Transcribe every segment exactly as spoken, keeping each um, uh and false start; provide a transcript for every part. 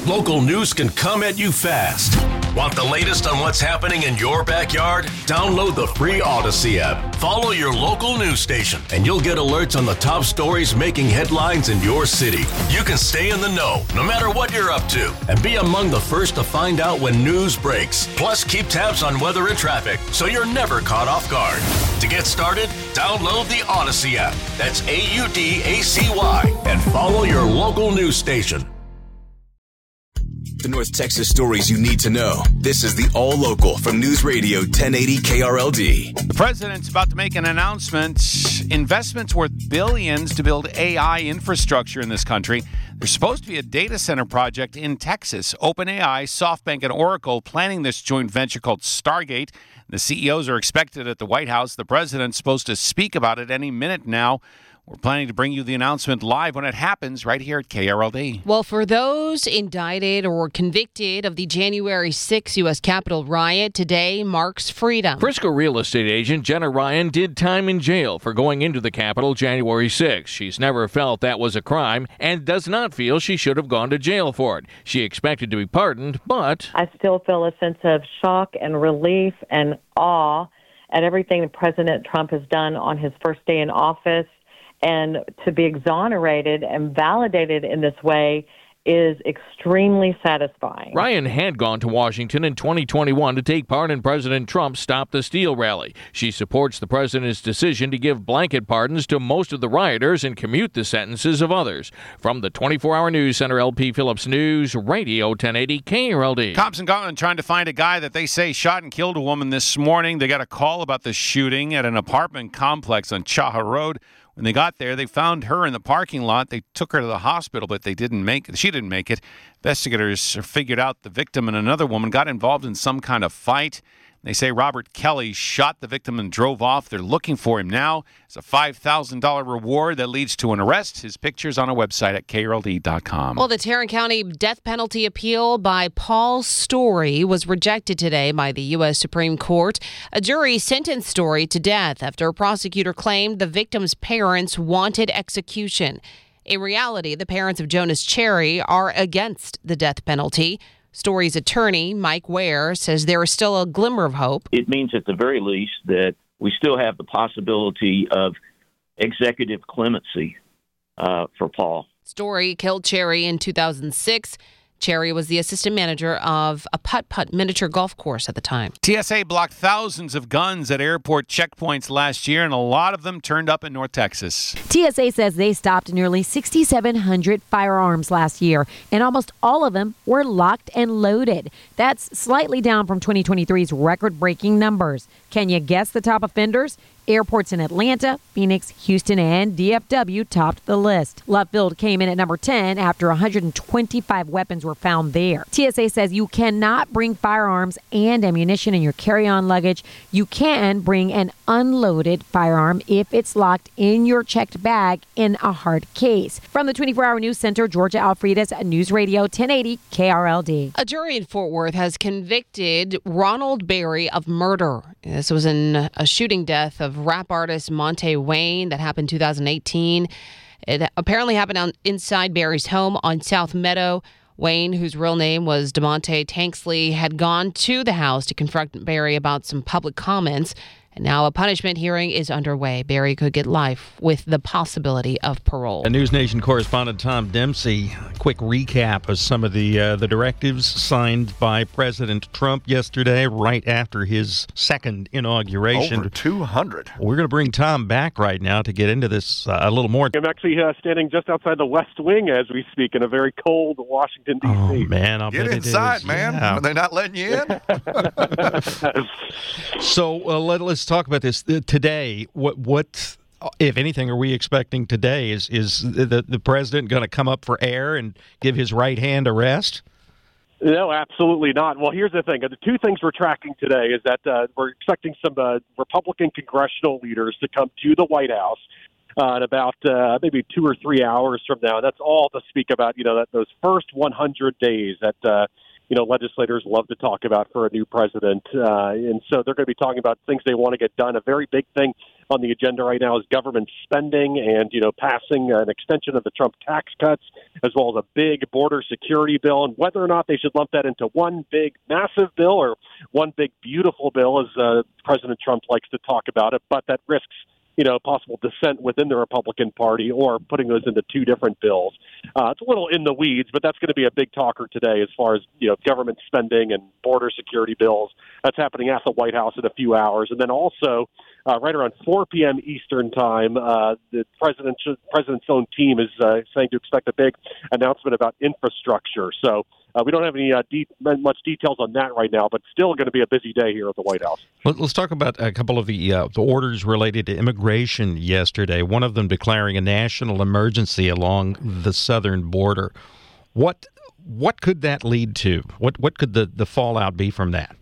Local news can come at you fast. Want the latest on what's happening in your backyard? Download the free Odyssey app. Follow your local news station, and you'll get alerts on the top stories making headlines in your city. You can stay in the know, no matter what you're up to, and be among the first to find out when news breaks. Plus, keep tabs on weather and traffic, so you're never caught off guard. To get started, download the Odyssey app. That's A U D A C Y, and follow your local news station. The North Texas stories you need to know. This is the All Local from News Radio ten eighty K R L D. The president's about to make an announcement. Investments worth billions to build A I infrastructure in this country. There's supposed to be a data center project in Texas. OpenAI, SoftBank, and Oracle planning this joint venture called Stargate. The C E Os are expected at the White House. The president's supposed to speak about it any minute now. We're planning to bring you the announcement live when it happens right here at K R L D. Well, for those indicted or convicted of the January sixth U S Capitol riot, today marks freedom. Frisco real estate agent Jenna Ryan did time in jail for going into the Capitol January sixth. She's never felt that was a crime and does not feel she should have gone to jail for it. She expected to be pardoned, but I still feel a sense of shock and relief and awe at everything that President Trump has done on his first day in office. And to be exonerated and validated in this way is extremely satisfying. Ryan had gone to Washington in twenty twenty-one to take part in President Trump's Stop the Steal rally. She supports the president's decision to give blanket pardons to most of the rioters and commute the sentences of others. From the twenty-four hour News Center, L P Phillips News, Radio ten eighty K R L D. Cops in Garland trying to find a guy that they say shot and killed a woman this morning. They got a call about the shooting at an apartment complex on Chaha Road. When they got there, they found her in the parking lot. They took her to the hospital, but they didn't make it. She didn't make it. Investigators figured out the victim and another woman got involved in some kind of fight. They say Robert Kelly shot the victim and drove off. They're looking for him now. It's a five thousand dollars reward that leads to an arrest. His picture's on our website at K R L D dot com. Well, the Tarrant County death penalty appeal by Paul Story was rejected today by the U S Supreme Court. A jury sentenced Story to death after a prosecutor claimed the victim's parents wanted execution. In reality, the parents of Jonas Cherry are against the death penalty. Story's attorney, Mike Ware, says there is still a glimmer of hope. It means at the very least that we still have the possibility of executive clemency uh, for Paul. Story killed Cherry in two thousand six. Cherry was the assistant manager of a putt-putt miniature golf course at the time. T S A blocked thousands of guns at airport checkpoints last year, and a lot of them turned up in North Texas. T S A says they stopped nearly six thousand seven hundred firearms last year, and almost all of them were locked and loaded. That's slightly down from twenty twenty-three's record-breaking numbers. Can you guess the top offenders? Airports in Atlanta, Phoenix, Houston, and D F W topped the list. Love Field came in at number ten after one hundred twenty-five weapons were found there. T S A says you cannot bring firearms and ammunition in your carry-on luggage. You can bring an unloaded firearm if it's locked in your checked bag in a hard case. From the twenty-four hour News Center, Georgia Alfredas, News Radio ten eighty K R L D. A jury in Fort Worth has convicted Ronald Berry of murder. This was in a shooting death of rap artist Monte Wayne that happened in two thousand eighteen. It apparently happened on, inside Berry's home on South Meadow. Wayne, whose real name was DeMonte Tanksley, had gone to the house to confront Berry about some public comments. And now a punishment hearing is underway. Berry could get life with the possibility of parole. A News Nation correspondent Tom Dempsey, quick recap of some of the uh, the directives signed by President Trump yesterday, right after his second inauguration. Over two hundred. We're going to bring Tom back right now to get into this uh, a little more. I'm actually uh, standing just outside the West Wing as we speak in a very cold Washington, D C Oh, man, I'll Get bet inside, it is. man. Yeah. Are they not letting you in? So uh, let, let's talk about this uh, today. What, what, if anything, are we expecting today? Is is the the president going to come up for air and give his right hand a rest? No, absolutely not. Well, here's the thing. The two things we're tracking today is that uh, we're expecting some uh, Republican congressional leaders to come to the White House uh, in about uh, maybe two or three hours from now. That's all to speak about, you know, that those first one hundred days that, uh, you know, legislators love to talk about for a new president. Uh, and so they're going to be talking about things they want to get done. A very big thing on the agenda right now is government spending and, you know, passing an extension of the Trump tax cuts, as well as a big border security bill, and whether or not they should lump that into one big massive bill or one big beautiful bill, as uh, President Trump likes to talk about it, but that risks, you know, possible dissent within the Republican Party or putting those into two different bills. Uh, it's a little in the weeds, but that's going to be a big talker today as far as, you know, government spending and border security bills. That's happening at the White House in a few hours. And then also, uh, right around four p.m. Eastern time, uh, the president, president's own team is uh, saying to expect a big announcement about infrastructure. So Uh, we don't have any uh, de- much details on that right now, but still going to be a busy day here at the White House. Let's talk about a couple of the, uh, the orders related to immigration yesterday, one of them declaring a national emergency along the southern border. What what could that lead to? What what could the, the fallout be from that?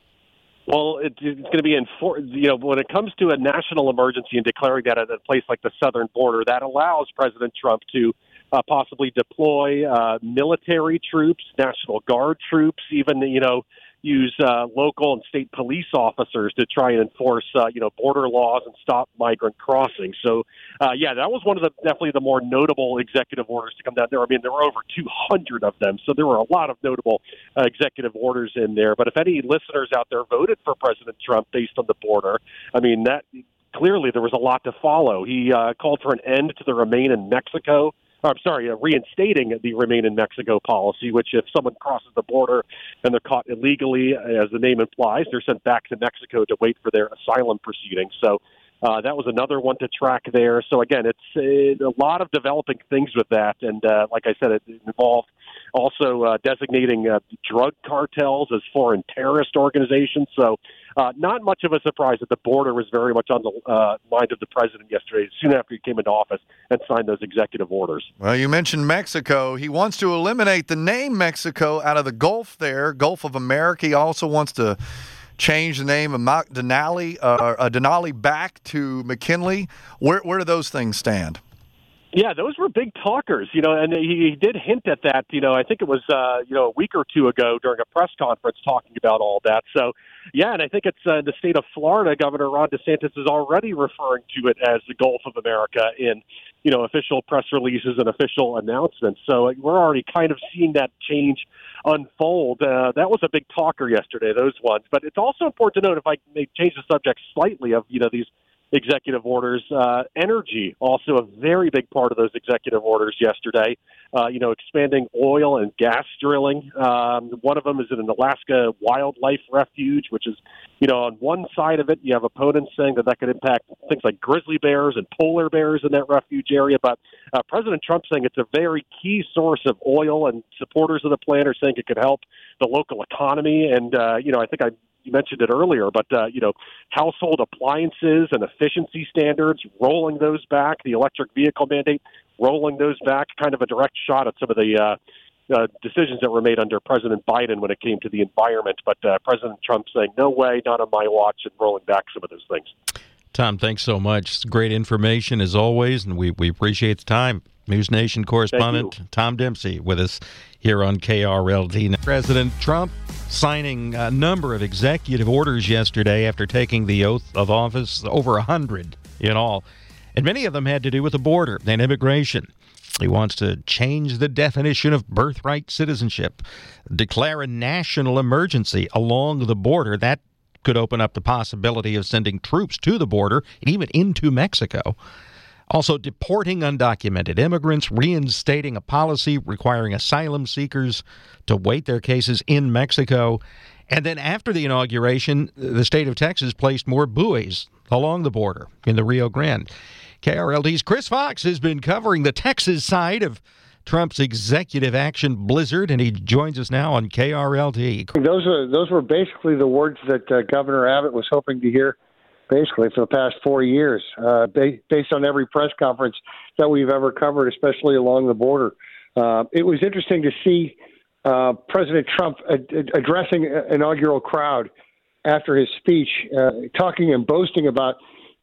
Well, it, it's going to be, enfor- you know, when it comes to a national emergency and declaring that at a place like the southern border, that allows President Trump to Uh, possibly deploy uh, military troops, National Guard troops, even, you know, use uh, local and state police officers to try and enforce, uh, you know, border laws and stop migrant crossing. So, uh, yeah, that was one of the definitely the more notable executive orders to come down there. I mean, there were over two hundred of them, so there were a lot of notable uh, executive orders in there. But if any listeners out there voted for President Trump based on the border, I mean, that clearly there was a lot to follow. He uh, called for an end to the Remain in Mexico I'm sorry, uh, reinstating the Remain in Mexico policy, which if someone crosses the border and they're caught illegally, as the name implies, they're sent back to Mexico to wait for their asylum proceedings. So uh, that was another one to track there. So, again, it's uh, a lot of developing things with that. And uh, like I said, it involved also uh, designating uh, drug cartels as foreign terrorist organizations. So uh, not much of a surprise that the border was very much on the uh, mind of the president yesterday, soon after he came into office and signed those executive orders. Well, you mentioned Mexico. He wants to eliminate the name Mexico out of the Gulf there, Gulf of America. He also wants to change the name of Denali, uh, Denali back to McKinley. Where, where do those things stand? Yeah, those were big talkers, you know, and he, he did hint at that, you know, I think it was, uh, you know, a week or two ago during a press conference talking about all that. So, yeah, and I think it's uh, the state of Florida, Governor Ron DeSantis is already referring to it as the Gulf of America in, you know, official press releases and official announcements. So uh, we're already kind of seeing that change unfold. Uh, that was a big talker yesterday, those ones. But it's also important to note, if I may change the subject slightly, of, you know, these executive orders. Uh, energy, also a very big part of those executive orders yesterday. Uh, you know, expanding oil and gas drilling. Um, one of them is in an Alaska wildlife refuge, which is, you know, on one side of it, you have opponents saying that that could impact things like grizzly bears and polar bears in that refuge area. But uh, President Trump saying it's a very key source of oil, and supporters of the plan are saying it could help the local economy. And, uh, you know, I think I You mentioned it earlier, but, uh, you know, household appliances and efficiency standards, rolling those back, the electric vehicle mandate, rolling those back, kind of a direct shot at some of the uh, uh, decisions that were made under President Biden when it came to the environment. But uh, President Trump saying, no way, not on my watch, and rolling back some of those things. Tom, thanks so much. Great information as always, and we, we appreciate the time. News Nation correspondent Tom Dempsey with us here on K R L D. President Trump signing a number of executive orders yesterday after taking the oath of office, over a hundred in all, and many of them had to do with the border and immigration. He wants to change the definition of birthright citizenship, declare a national emergency along the border. That could open up the possibility of sending troops to the border, even into Mexico. Also, deporting undocumented immigrants, reinstating a policy requiring asylum seekers to wait their cases in Mexico. And then after the inauguration, the state of Texas placed more buoys along the border in the Rio Grande. K R L D's Chris Fox has been covering the Texas side of Trump's executive action blizzard, and he joins us now on K R L D. Those are those were basically the words that uh, Governor Abbott was hoping to hear basically for the past four years, uh, ba- based on every press conference that we've ever covered, especially along the border. Uh, it was interesting to see uh, President Trump ad- ad- addressing an inaugural crowd after his speech, uh, talking and boasting about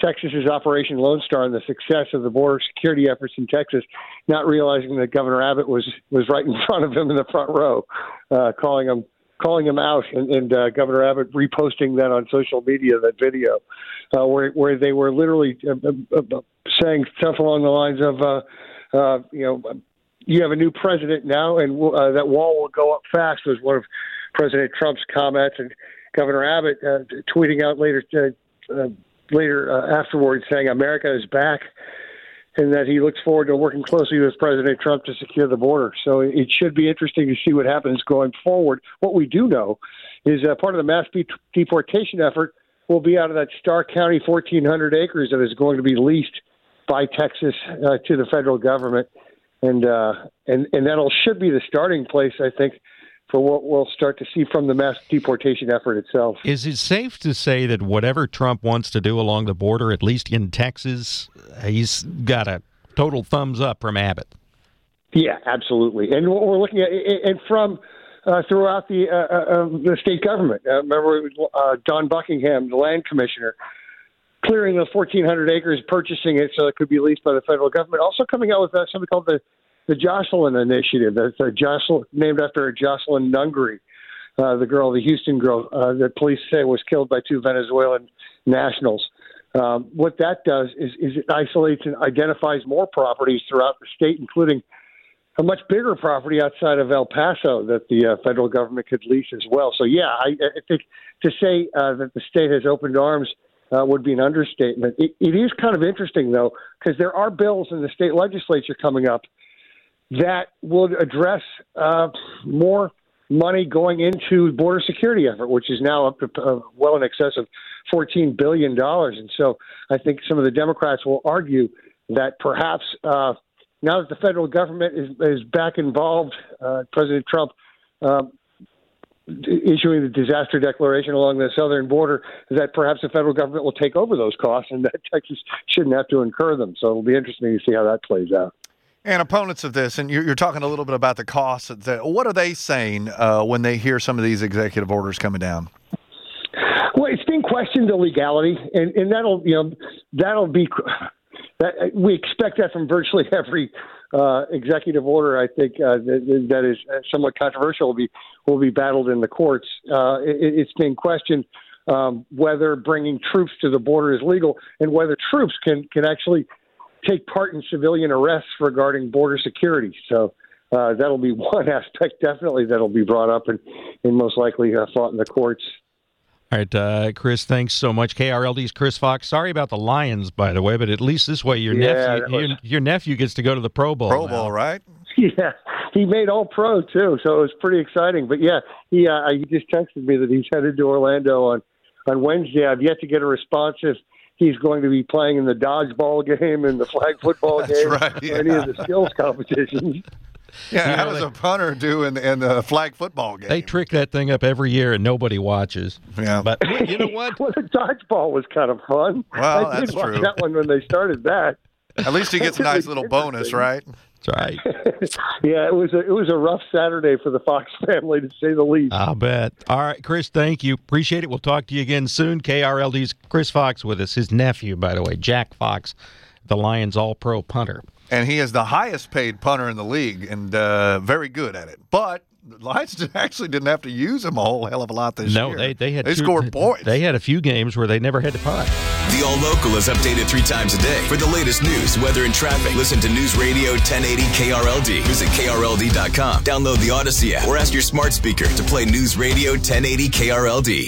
Texas's Operation Lone Star and the success of the border security efforts in Texas, not realizing that Governor Abbott was was right in front of him in the front row, uh, calling him calling him out, and, and uh, Governor Abbott reposting that on social media, that video, uh, where where they were literally uh, uh, saying stuff along the lines of, uh, uh, you know, you have a new president now, and uh, that wall will go up fast, was one of President Trump's comments, and Governor Abbott uh, tweeting out later uh, uh, later uh, afterwards saying America is back, and that he looks forward to working closely with President Trump to secure the border. So it should be interesting to see what happens going forward. What we do know is uh, part of the mass de- deportation effort will be out of that Starr County fourteen hundred acres that is going to be leased by Texas uh, to the federal government. And, uh, and, and that'll should be the starting place, I think, for what we'll start to see from the mass deportation effort itself. Is it safe to say that whatever Trump wants to do along the border, at least in Texas, he's got a total thumbs up from Abbott? Yeah, absolutely. And what we're looking at, and from uh, throughout the uh, uh, the state government. Uh, remember uh, Don Buckingham, the land commissioner, clearing the fourteen hundred acres, purchasing it so it could be leased by the federal government. Also coming out with uh, something called the The Jocelyn Initiative. That's a Jocelyn, named after Jocelyn Nungary, uh, the girl, the Houston girl, uh, that police say was killed by two Venezuelan nationals. Um, what that does is, is it isolates and identifies more properties throughout the state, including a much bigger property outside of El Paso that the uh, federal government could lease as well. So, yeah, I, I think to say uh, that the state has opened arms uh, would be an understatement. It, it is kind of interesting, though, because there are bills in the state legislature coming up that would address uh, more money going into border security effort, which is now up to uh, well in excess of fourteen billion dollars. And so I think some of the Democrats will argue that perhaps uh, now that the federal government is, is back involved, uh, President Trump uh, issuing the disaster declaration along the southern border, that perhaps the federal government will take over those costs and that Texas shouldn't have to incur them. So it'll be interesting to see how that plays out. And opponents of this, and you're, you're talking a little bit about the costs. What are they saying uh, when they hear some of these executive orders coming down? Well, it's being questioned the legality, and, and that'll you know that'll be that we expect that from virtually every uh, executive order. I think uh, that, that is somewhat controversial will be will be battled in the courts. Uh, it, it's being questioned um, whether bringing troops to the border is legal, and whether troops can can actually take part in civilian arrests regarding border security. So uh, that'll be one aspect, definitely, that'll be brought up and, and most likely uh, fought in the courts. All right, uh, Chris, thanks so much. K R L D's Chris Fox. Sorry about the Lions, by the way, but at least this way your yeah, nephew was... your, your nephew gets to go to the Pro Bowl. Pro now. Bowl, right? Yeah, he made All-Pro, too, so it was pretty exciting. But, yeah, he, uh, he just texted me that he's headed to Orlando on, on Wednesday. I've yet to get a response if he's going to be playing in the dodgeball game and the flag football game, right, yeah. or any of the skills competitions. Yeah, you how know, does they, a punter do in, in the flag football game? They trick that thing up every year and nobody watches. Yeah. But you know what? Well, the dodgeball was kind of fun. Well, I did that's watch true. that one when they started that. At least he gets a nice little bonus, right? That's right. Yeah, it was a, it was a rough Saturday for the Fox family, to say the least. I'll bet. All right, Chris, thank you. Appreciate it. We'll talk to you again soon. K R L D's Chris Fox with us. His nephew, by the way, Jack Fox, the Lions All-Pro punter. And he is the highest paid punter in the league and uh, very good at it. But the Lions actually didn't have to use him a whole hell of a lot this no, year. No, they, they had They two, scored points. They had a few games where they never had to punt. The All Local is updated three times a day. For the latest news, weather, and traffic, listen to News Radio ten eighty K R L D. Visit K R L D dot com. Download the Odyssey app or ask your smart speaker to play News Radio ten eighty K R L D.